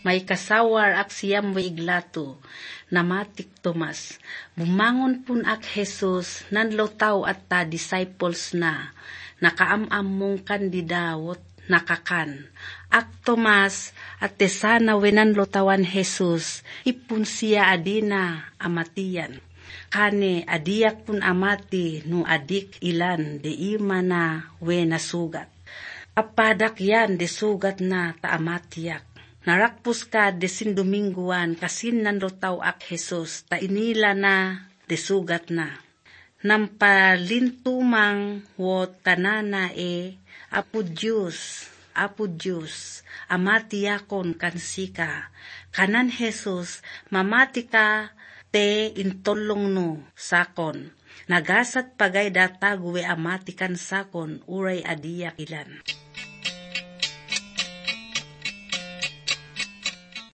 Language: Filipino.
May kasawar ak siyam way iglato, namatik Tomas. Bumangon pun ak Jesus, nanlotaw at ta disciples na, nakaamam mong kandidawot, nakakan. Ak Tomas, at tesana wenan lotawan Jesus, ipun siya adina amatian. Kane adiak pun amati no adik ilan de ima na we nasugat. Apadak yan de sugat na taamatiak. Narakpus ka de sindominguan kasin nanrotaw ak Jesus ta inila na de sugat na. Nampalintumang wot kanana Apo Diyos, amatiyakon kansika. Kanan Jesus, mamati ka te intolong no sakon. Nagasat pagay data guwe amatikan sakon uray adiyak ilan.